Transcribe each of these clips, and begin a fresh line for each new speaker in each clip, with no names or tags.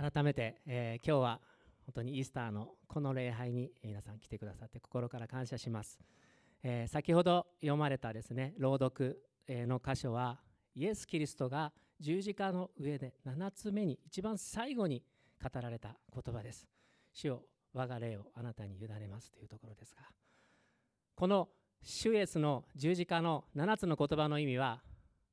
改めて、今日は本当にイースターのこの礼拝に皆さん来てくださって心から感謝します。先ほど読まれたですね朗読の箇所はイエス・キリストが十字架の上で7つ目に一番最後に語られた言葉です。主よ、我が霊をあなたに委ねますというところですが、この主イエスの十字架の7つの言葉の意味は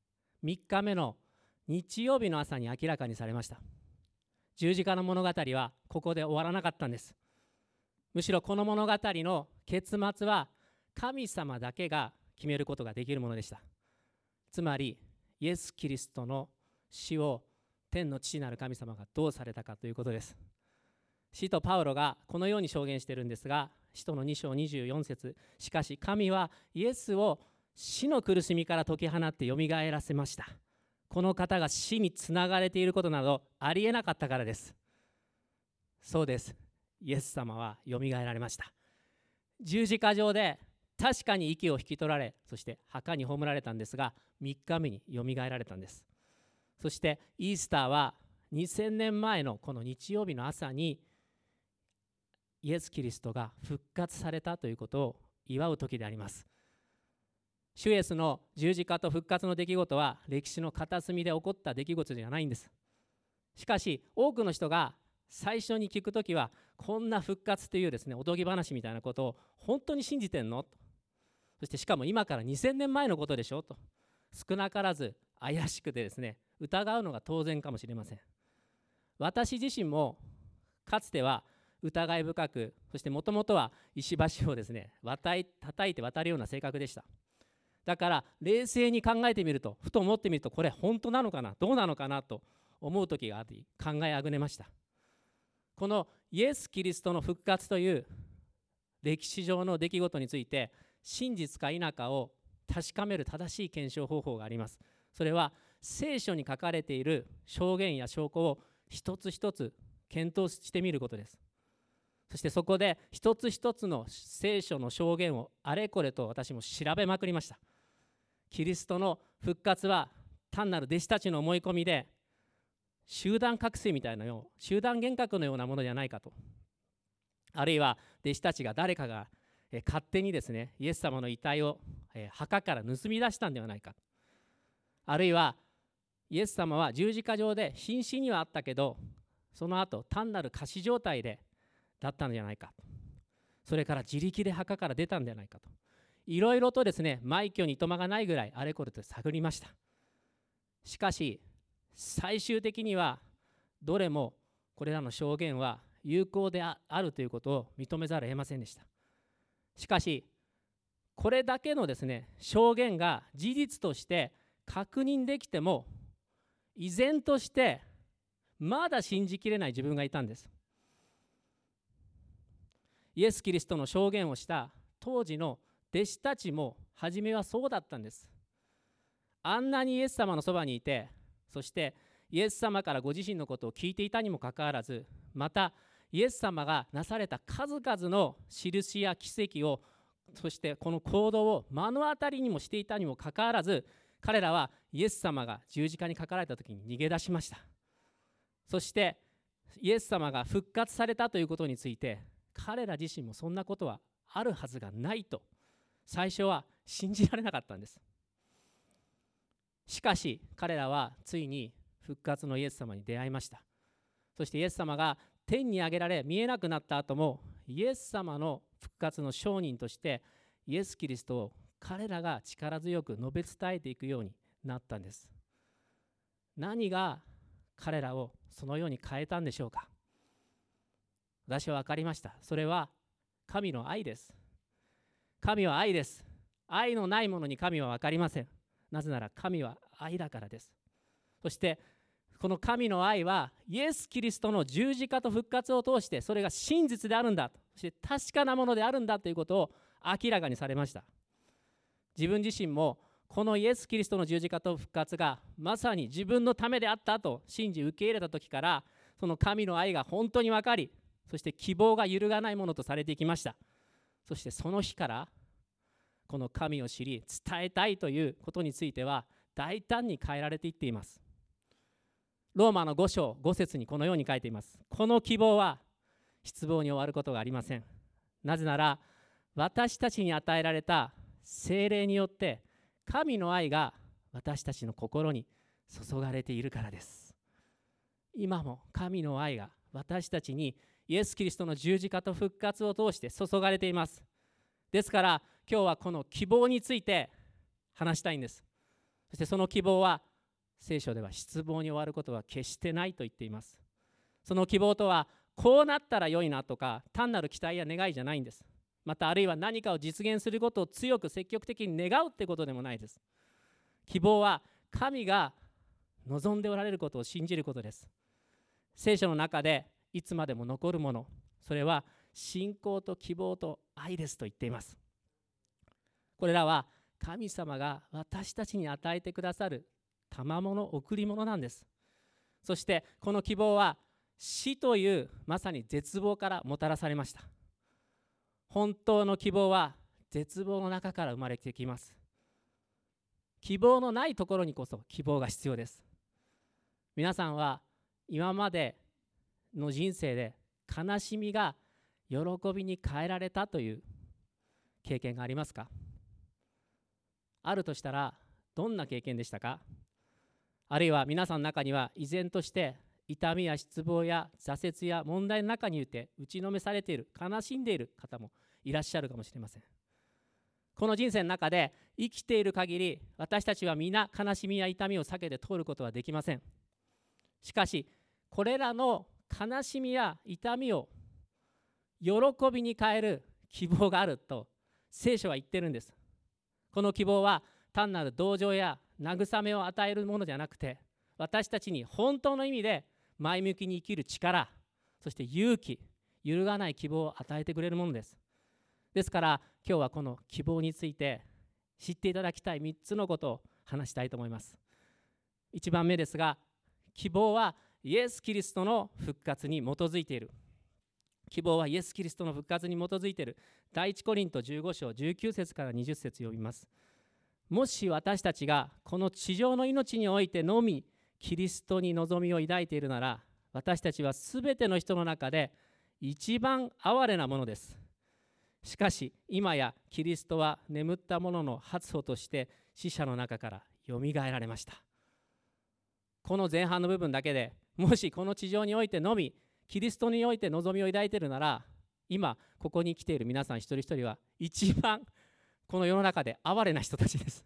3日目の日曜日の朝に明らかにされました。十字架の物語はここで終わらなかったんです。むしろこの物語の結末は神様だけが決めることができるものでした。つまりイエス・キリストの死を天の父なる神様がどうされたかということです。使徒パウロがこのように証言しているんですが、使徒の2章24節、しかし神はイエスを死の苦しみから解き放ってよみがえらせました。この方が死につながれていることなどありえなかったからです。そうです。イエス様はよみがえられました。十字架上で確かに息を引き取られ、そして墓に葬られたんですが、3日目によみがえられたんです。そしてイースターは2000年前のこの日曜日の朝にイエス・キリストが復活されたということを祝う時であります。主イエスの十字架と復活の出来事は歴史の片隅で起こった出来事じゃないんです。しかし多くの人が最初に聞くときは、こんな復活というですねおとぎ話みたいなことを本当に信じてんのと、そしてしかも今から2000年前のことでしょと、少なからず怪しくてですね疑うのが当然かもしれません。私自身もかつては疑い深く、そしてもともとは石橋をですね叩いて渡るような性格でした。だから冷静に考えてみると、ふと思ってみると、これ本当なのかな、どうなのかなと思う時があり、考えあぐねました。このイエス・キリストの復活という歴史上の出来事について、真実か否かを確かめる正しい検証方法があります。それは聖書に書かれている証言や証拠を一つ一つ検討してみることです。そしてそこで一つ一つの聖書の証言をあれこれと私も調べまくりました。キリストの復活は単なる弟子たちの思い込みで、集団覚醒みたいな集団幻覚のようなものじゃないかと、あるいは弟子たちが誰かが勝手にですねイエス様の遺体を墓から盗み出したんではないか、あるいはイエス様は十字架上で瀕死にはあったけど、その後単なる仮死状態でだったんじゃないか、それから自力で墓から出たんじゃないかと、いろいろとですね枚挙にいとまがないぐらいあれこれと探りました。しかし最終的にはどれもこれらの証言は有効であるということを認めざるを得ませんでした。しかしこれだけのですね証言が事実として確認できても、依然としてまだ信じきれない自分がいたんです。イエス・キリストの証言をした当時の弟子たちも初めはそうだったんです。あんなにイエス様のそばにいて、そしてイエス様からご自身のことを聞いていたにもかかわらず、またイエス様がなされた数々の印や奇跡を、そしてこの行動を目の当たりにもしていたにもかかわらず、彼らはイエス様が十字架にかかられた時に逃げ出しました。そしてイエス様が復活されたということについて、彼ら自身もそんなことはあるはずがないと最初は信じられなかったんです。しかし彼らはついに復活のイエス様に出会いました。そしてイエス様が天に上げられ見えなくなった後も、イエス様の復活の証人としてイエス・キリストを彼らが力強く述べ伝えていくようになったんです。何が彼らをそのように変えたんでしょうか。私は分かりました。それは神の愛です。神は愛です。愛のないものに神は分かりません。なぜなら神は愛だからです。そしてこの神の愛はイエス・キリストの十字架と復活を通して、それが真実であるんだ、そして確かなものであるんだということを明らかにされました。自分自身もこのイエス・キリストの十字架と復活がまさに自分のためであったと信じ受け入れた時から、その神の愛が本当に分かり、そして希望が揺るがないものとされていきました。そしてその日からこの神を知り伝えたいということについては大胆に変えられていっています。 ローマの5章5節にこのように書いています。この希望は失望に終わることがありません。なぜなら私たちに与えられた聖霊によって神の愛が私たちの心に注がれているからです。今も神の愛が私たちにイエス・キリストの十字架と復活を通して注がれています。ですから今日はこの希望について話したいんです。そしてその希望は聖書では失望に終わることは決してないと言っています。その希望とはこうなったら良いなとか単なる期待や願いじゃないんです。またあるいは何かを実現することを強く積極的に願うってことでもないです。希望は神が望んでおられることを信じることです。聖書の中でいつまでも残るもの、それは信仰と希望と愛ですと言っています。これらは神様が私たちに与えてくださる賜物、贈り物なんです。そしてこの希望は死というまさに絶望からもたらされました。本当の希望は絶望の中から生まれてきます。希望のないところにこそ希望が必要です。皆さんは今までの人生で悲しみが喜びに変えられたという経験がありますか？あるとしたらどんな経験でしたか？あるいは皆さんの中には依然として痛みや失望や挫折や問題の中にいて打ちのめされている、悲しんでいる方もいらっしゃるかもしれません。この人生の中で生きている限り私たちは皆悲しみや痛みを避けて通ることはできません。しかしこれらの悲しみや痛みを喜びに変える希望があると聖書は言ってるんです。この希望は単なる同情や慰めを与えるものじゃなくて、私たちに本当の意味で前向きに生きる力、そして勇気、揺るがない希望を与えてくれるものです。ですから今日はこの希望について知っていただきたい3つのことを話したいと思います。1番目ですが、希望はイエス・キリストの復活に基づいている。希望はイエス・キリストの復活に基づいている。第一コリント15章19節から20節読みます。もし私たちがこの地上の命においてのみキリストに望みを抱いているなら、私たちはすべての人の中で一番哀れなものです。しかし今やキリストは眠った者の初歩として死者の中からよみがえられました。この前半の部分だけでもしこの地上においてのみキリストにおいて望みを抱いているなら、今ここに来ている皆さん一人一人は一番この世の中で哀れな人たちです。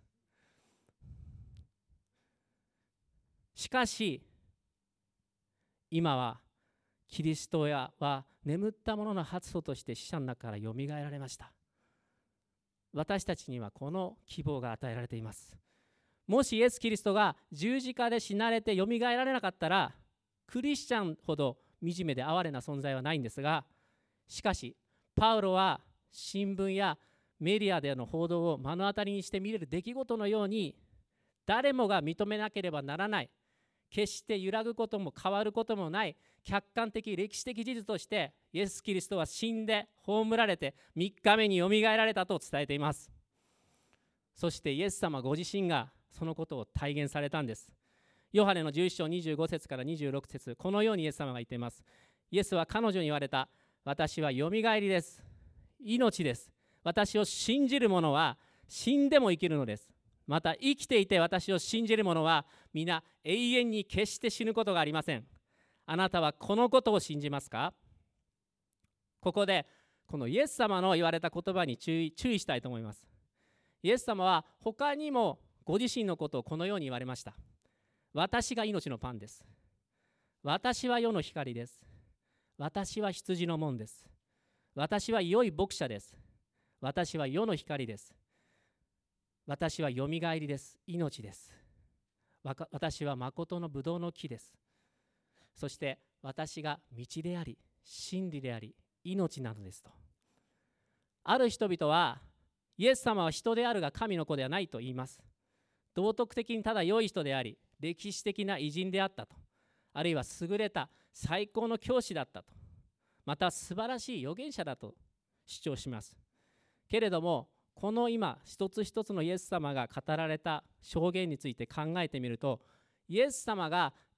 しかし今はキリストは眠った者の初歩として死者の中からよみがえられました。私たちにはこの希望が与えられています。もしイエス・キリストが十字架で死なれてよみがえられなかったら、クリスチャンほど惨めで哀れな存在はないんですが、しかしパウロは新聞やメディアでの報道を目の当たりにして見れる出来事のように、誰もが認めなければならない、決して揺らぐことも変わることもない客観的歴史的事実として、イエス・キリストは死んで葬られて3日目によみがえられたと伝えています。そしてイエス様ご自身がそのことを体現されたんです。ヨハネの11章25節から26節、このようにイエス様が言っています。イエスは彼女に言われた。私はよみがえりです。命です。私を信じる者は死んでも生きるのです。また生きていて私を信じる者は皆永遠に決して死ぬことがありません。あなたはこのことを信じますか？ここでこのイエス様の言われた言葉に注意したいと思います。イエス様は他にもご自身のことをこのように言われました。私が命のパンです。私は世の光です。私は羊の門です。私は良い牧者です。私は世の光です。私はよみがえりです。命です。私は誠のブドウの木です。そして私が道であり真理であり命なのですと。ある人々はイエス様は人であるが神の子ではないと言います。道徳的にただ良い人であり歴史的な偉人であったと、あるいは優れた最高の教師だったと、また素晴らしい預言者だと主張します。けれどもこの今一つ一つのイエス様が語られた証言について考えてみると、イエス様が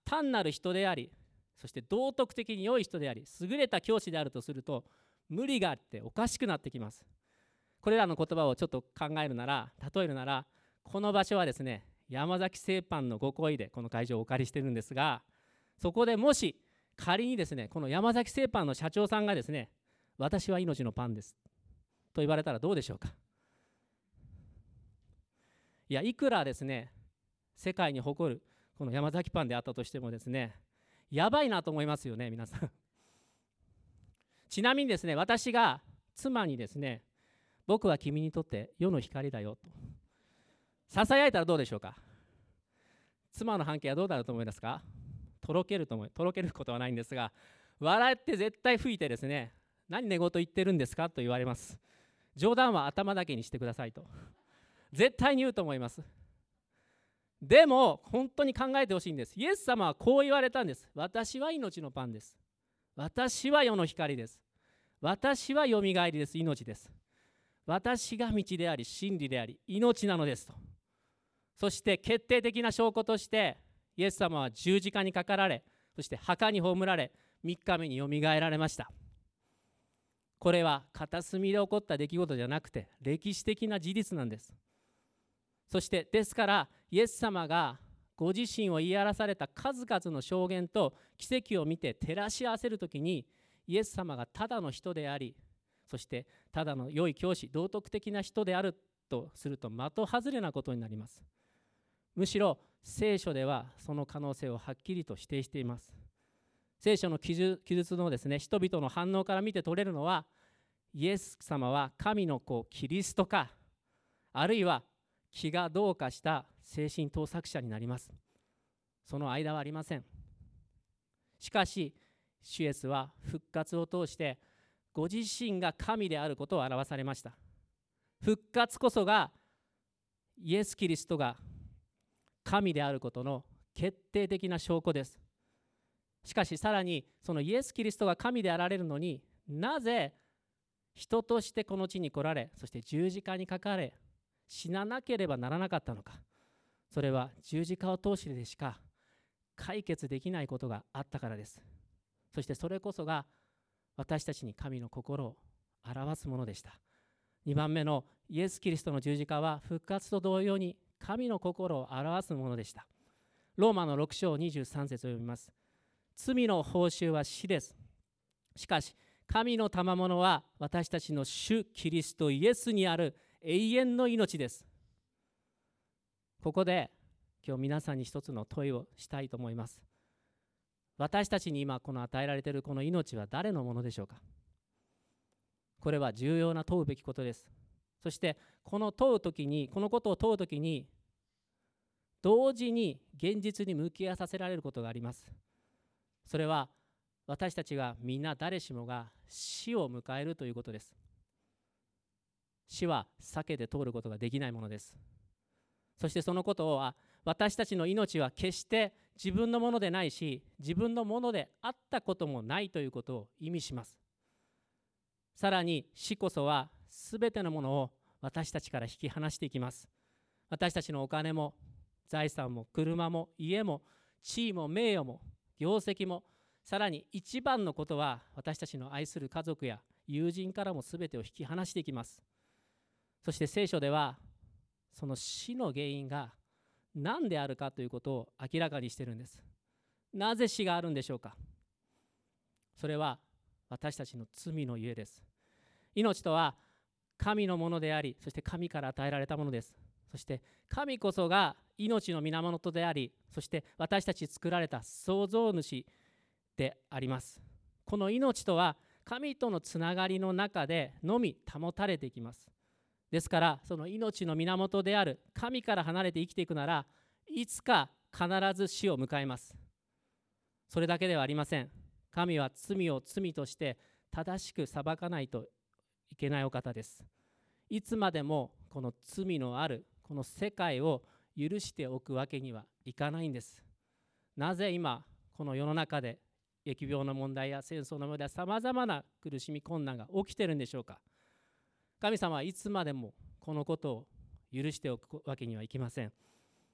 単なる人であり、そして道徳的に良い人であり、優れた教師であるとすると、無理があっておかしくなってきます。これらの言葉をちょっと考えるなら、例えるなら、この場所はですね、山崎製パンのご厚意でこの会場をお借りしてるんですが、そこでもし仮にですね、この山崎製パンの社長さんがですね、私は命のパンですと言われたらどうでしょうか。いや、いくらですね、世界に誇るこの山崎パンであったとしてもですね、やばいなと思いますよね、皆さん。ちなみにですね、私が妻にですね、僕は君にとって世の光だよとささやいたらどうでしょうか。妻の反響はどうなると思いますか。とろけることはないんですが、笑って絶対吹いてですね、何寝言言ってるんですかと言われます。冗談は頭だけにしてくださいと絶対に言うと思います。でも本当に考えてほしいんです。イエス様はこう言われたんです。私は命のパンです。私は世の光です。私はよみがえりです。命です。私が道であり真理であり命なのですと。そして決定的な証拠としてイエス様は十字架にかかられ、そして墓に葬られ、3日目によみがえられました。これは片隅で起こった出来事じゃなくて歴史的な事実なんです。そしてですからイエス様がご自身を言い表された数々の証言と奇跡を見て照らし合わせるときに、イエス様がただの人であり、そしてただの良い教師、道徳的な人であるとすると的外れなことになります。むしろ聖書ではその可能性をはっきりと否定しています。聖書の記述のですね、人々の反応から見て取れるのは、イエス様は神の子キリストか、あるいは気がどうかした精神盗作者になります。その間はありません。しかし主イエスは復活を通してご自身が神であることを表されました。復活こそがイエス・キリストが神であることの決定的な証拠です。しかしさらにそのイエス・キリストが神であられるのに、なぜ人としてこの地に来られ、そして十字架にかかれ死ななければならなかったのか。それは十字架を通してでしか解決できないことがあったからです。そしてそれこそが私たちに神の心を表すものでした。2番目のイエス・キリストの十字架は復活と同様に神の心を表すものでした。ローマの6章23節を読みます。罪の報酬は死です。しかし神の賜物は私たちの主キリストイエスにある永遠の命です。ここで今日皆さんに一つの問いをしたいと思います。私たちに今この与えられているこの命は誰のものでしょうか。これは重要な問うべきことです。そしてこのことを問うときに同時に現実に向き合わさせられることがあります。それは私たちがみんな誰しもが死を迎えるということです。死は避けて通ることができないものです。そしてそのことは私たちの命は決して自分のものでないし、自分のものであったこともないということを意味します。さらに死こそはすべてのものを私たちから引き離していきます。私たちのお金も財産も車も家も地位も名誉も業績も、さらに一番のことは私たちの愛する家族や友人からもすべてを引き離していきます。そして聖書ではその死の原因が何であるかということを明らかにしているんです。なぜ死があるんでしょうか。それは私たちの罪のゆえです。命とは神のものであり、そして神から与えられたものです。そして神こそが命の源であり、そして私たち作られた創造主であります。この命とは神とのつながりの中でのみ保たれていきます。ですからその命の源である神から離れて生きていくなら、いつか必ず死を迎えます。それだけではありません。神は罪を罪として正しく裁かないといけないお方です。いつまでもこの罪のあるこの世界を許しておくわけにはいかないんです。なぜ今この世の中で疫病の問題や戦争の問題、さまざまな苦しみ困難が起きているんでしょうか。神様はいつまでもこのことを許しておくわけにはいきません。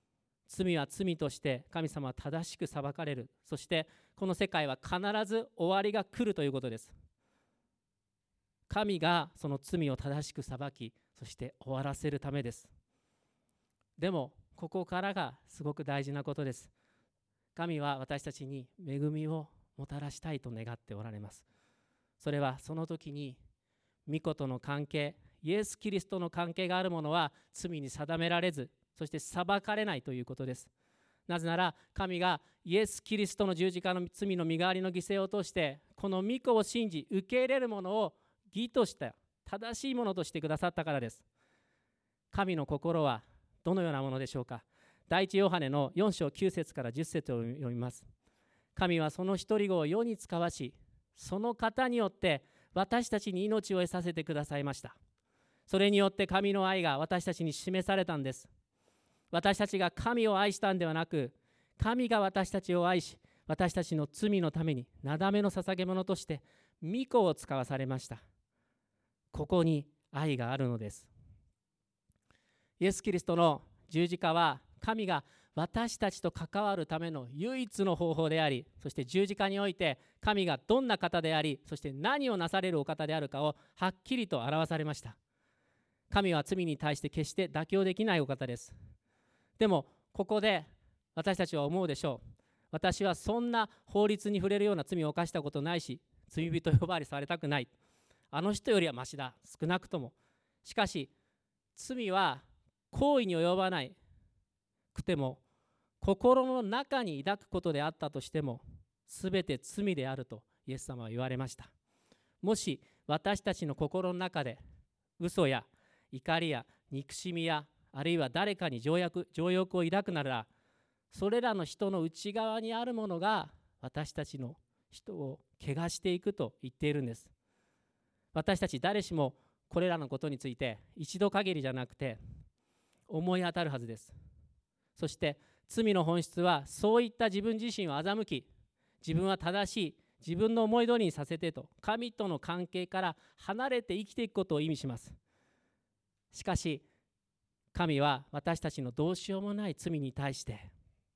罪は罪として神様は正しく裁かれる。そしてこの世界は必ず終わりが来るということです。神がその罪を正しく裁き、そして終わらせるためです。でもここからがすごく大事なことです。神は私たちに恵みをもたらしたいと願っておられます。それはその時に御子との関係、イエス・キリストの関係があるものは罪に定められず、そして裁かれないということです。なぜなら神がイエス・キリストの十字架の罪の身代わりの犠牲を通してこの御子を信じ受け入れるものを義とした正しいものとしてくださったからです。神の心はどのようなものでしょうか。第一ヨハネの4章9節から10節を読みます。神はその一人子を世に使わし、その方によって私たちに命を得させてくださいました。それによって神の愛が私たちに示されたんです。私たちが神を愛したんではなく、神が私たちを愛し、私たちの罪のためになだめの捧げ物として御子を使わされました。ここに愛があるのです。イエス・キリストの十字架は神が私たちと関わるための唯一の方法であり、そして十字架において神がどんな方であり、そして何をなされるお方であるかをはっきりと表されました。神は罪に対して決して妥協できないお方です。でもここで私たちは思うでしょう。私はそんな法律に触れるような罪を犯したことないし、罪人呼ばわりされたくない。あの人よりはマシだ、少なくとも。しかし罪は行為に及ばないくても、心の中に抱くことであったとしてもすべて罪であるとイエス様は言われました。もし私たちの心の中で嘘や怒りや憎しみや、あるいは誰かに情欲を抱くなら、それらの人の内側にあるものが私たちの人を汚していくと言っているんです。私たち誰しもこれらのことについて一度限りじゃなくて思い当たるはずです。そして罪の本質はそういった自分自身を欺き、自分は正しい、自分の思い通りにさせてと神との関係から離れて生きていくことを意味します。しかし神は私たちのどうしようもない罪に対して、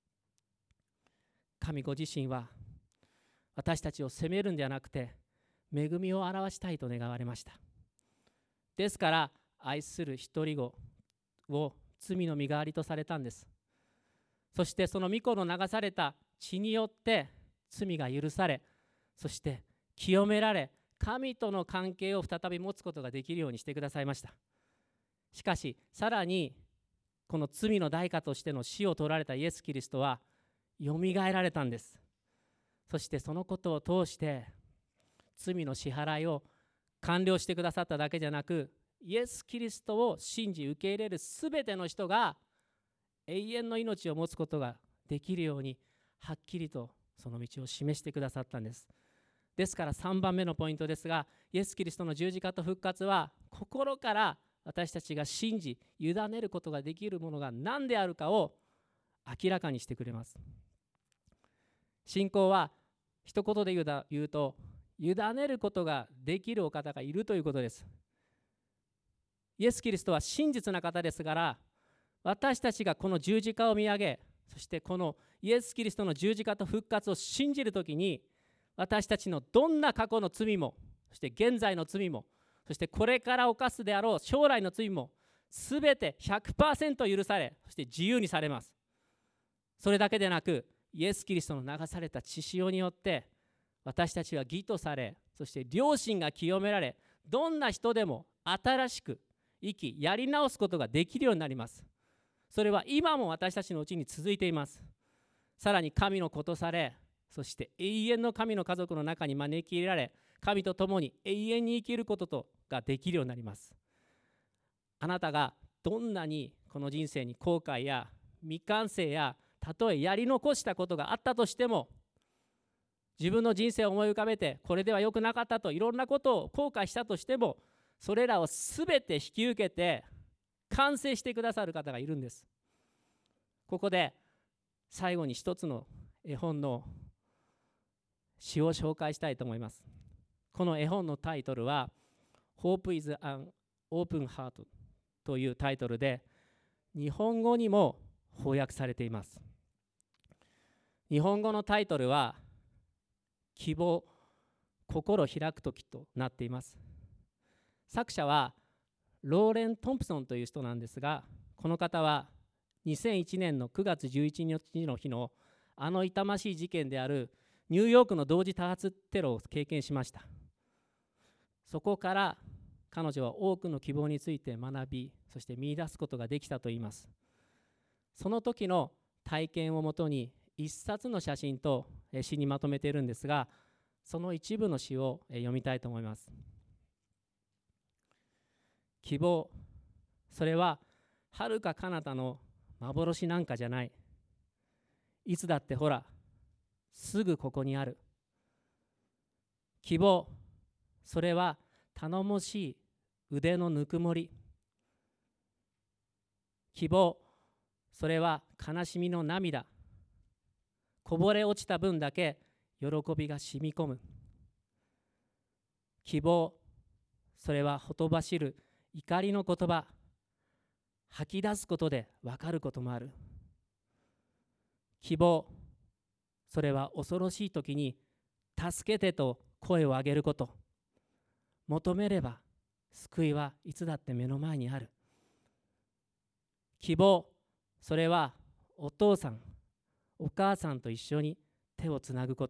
神ご自身は私たちを責めるんではなくて恵みを表したいと願われました。ですから愛する一人子を罪の身代わりとされたんです。そしてその御子の流された血によって罪が許され、そして清められ、神との関係を再び持つことができるようにしてくださいました。しかしさらにこの罪の代価としての死を取られたイエス・キリストはよみがえられたんです。そしてそのことを通して罪の支払いを完了してくださっただけじゃなく、イエス・キリストを信じ受け入れるすべての人が永遠の命を持つことができるようにはっきりとその道を示してくださったんです。ですから3番目のポイントですが、イエス・キリストの十字架と復活は心から私たちが信じ委ねることができるものが何であるかを明らかにしてくれます。信仰は一言で言うと委ねることができるお方がいるということです。イエス・キリストは真実な方ですから、私たちがこの十字架を見上げ、そしてこのイエス・キリストの十字架と復活を信じるときに、私たちのどんな過去の罪も、そして現在の罪も、そしてこれから犯すであろう将来の罪もすべて 100% 許され、そして自由にされます。それだけでなく、イエス・キリストの流された血潮によって私たちは義とされ、そして良心が清められ、どんな人でも新しく生きやり直すことができるようになります。それは今も私たちのうちに続いています。さらに神の子とされ、そして永遠の神の家族の中に招き入れられ、神と共に永遠に生きることができるようになります。あなたがどんなにこの人生に後悔や未完成やたとえやり残したことがあったとしても、自分の人生を思い浮かべてこれでは良くなかったといろんなことを後悔したとしても、それらをすべて引き受けて完成してくださる方がいるんです。ここで最後に一つの絵本の詩を紹介したいと思います。この絵本のタイトルは Hope is an Open Heart というタイトルで、日本語にも翻訳されています。日本語のタイトルは希望、心を開くときとなっています。作者はローレン・トンプソンという人なんですが、この方は2001年の9月11日の日の痛ましい事件であるニューヨークの同時多発テロを経験しました。そこから彼女は多くの希望について学び、そして見出すことができたといいます。その時の体験をもとに一冊の写真と詩にまとめているんですが、その一部の詩を読みたいと思います。希望、それは遥か彼方の幻なんかじゃない。いつだってほら、すぐここにある。希望、それは頼もしい腕のぬくもり。希望、それは悲しみの涙。こぼれ落ちた分だけ喜びが染み込む。希望、それはほとばしる怒りの言葉。吐き出すことで分かることもある。希望、それは恐ろしい時に助けてと声を上げること。求めれば救いはいつだって目の前にある。希望、それはお父さん、お母さんと一緒に手をつなぐこと。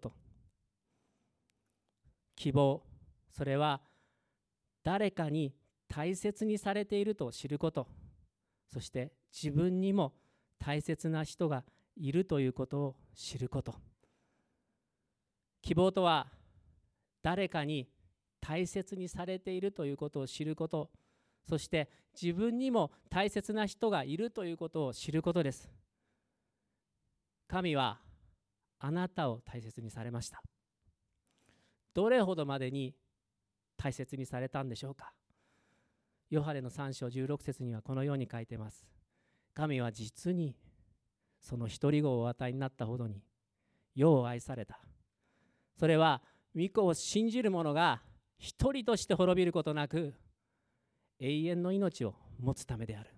希望、それは誰かに大切にされていると知ること。そして自分にも大切な人がいるということを知ること。希望とは誰かに大切にされているということを知ること、そして自分にも大切な人がいるということを知ることです。神はあなたを大切にされました。どれほどまでに大切にされたんでしょうか。ヨハネの3章16節にはこのように書いています。神は実にその一人子をお与えになったほどに世を愛された。それは御子を信じる者が一人として滅びることなく永遠の命を持つためである。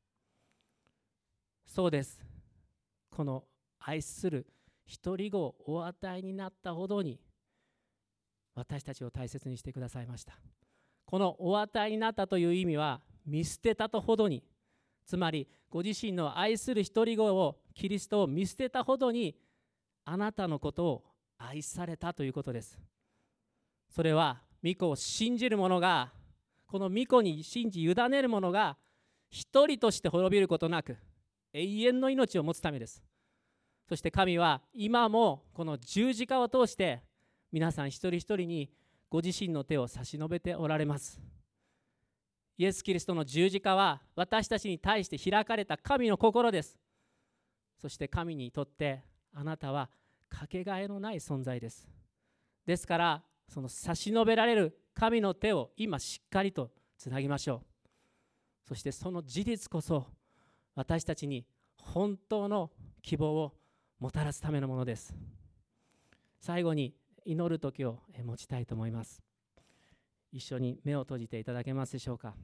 そうです。この愛する一人子をお与えになったほどに私たちを大切にしてくださいました。このお与えになったという意味は見捨てたとほどに、つまりご自身の愛する一人子をキリストを見捨てたほどにあなたのことを愛されたということです。それは御子を信じる者が、この御子に信じ委ねる者が一人として滅びることなく永遠の命を持つためです。そして神は今もこの十字架を通して皆さん一人一人にご自身の手を差し伸べておられます。イエス・キリストの十字架は私たちに対して開かれた神の心です。そして神にとってあなたはかけがえのない存在です。ですからその差し伸べられる神の手を今しっかりとつなぎましょう。そしてその事実こそ私たちに本当の希望をもたらすためのものです。最後に祈る時を持ちたいと思います。一緒に目を閉じていただけますでしょうか。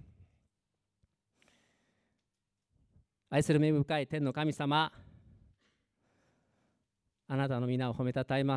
愛する恵深い天の神様、あなたの皆を褒めたたえます。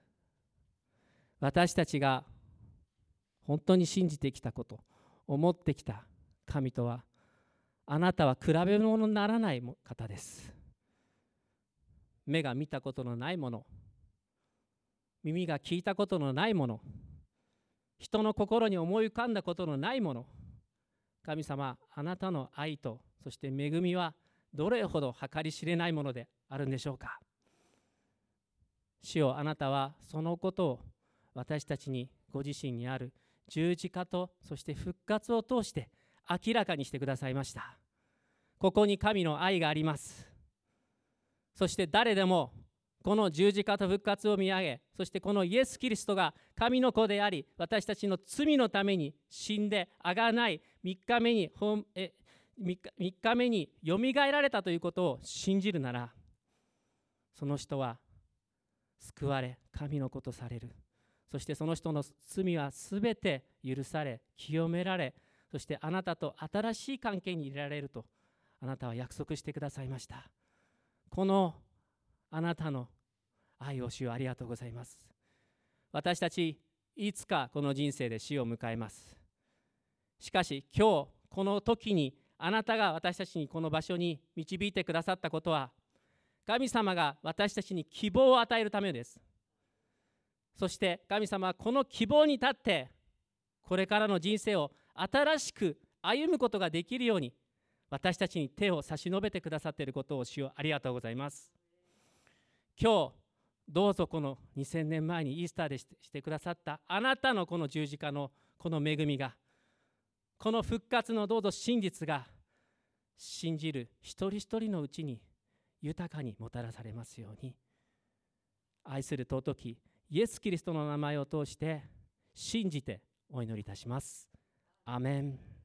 私たちが本当に信じてきたこと、思ってきた神とは、あなたは比べ物にならない方です。目が見たことのないもの、耳が聞いたことのないもの、人の心に思い浮かんだことのないもの、神様、あなたの愛とそして恵みはどれほど計り知れないものであるんでしょうか。主よ、あなたはそのことを私たちにご自身にある十字架とそして復活を通して明らかにしてくださいました。ここに神の愛があります。そして誰でもこの十字架と復活を見上げ、そしてこのイエス・キリストが神の子であり、私たちの罪のために死んであがない3日目によみがえられたということを信じるなら、その人は救われ神の子とされる。そしてその人の罪はすべて許され清められ、そしてあなたと新しい関係に入れられるとあなたは約束してくださいました。このあなたの愛を主よ、ありがとうございます。私たちいつかこの人生で死を迎えます。しかし今日この時にあなたが私たちにこの場所に導いてくださったことは、神様が私たちに希望を与えるためです。そして神様はこの希望に立ってこれからの人生を新しく歩むことができるように私たちに手を差し伸べてくださっていることを主よ、ありがとうございます。今日どうぞこの2000年前にイースターでしてくださったあなたのこの十字架のこの恵みが、この復活のどうぞ真実が信じる一人一人のうちに豊かにもたらされますように、愛する尊きイエス・キリストの名前を通して信じてお祈りいたします。アメン。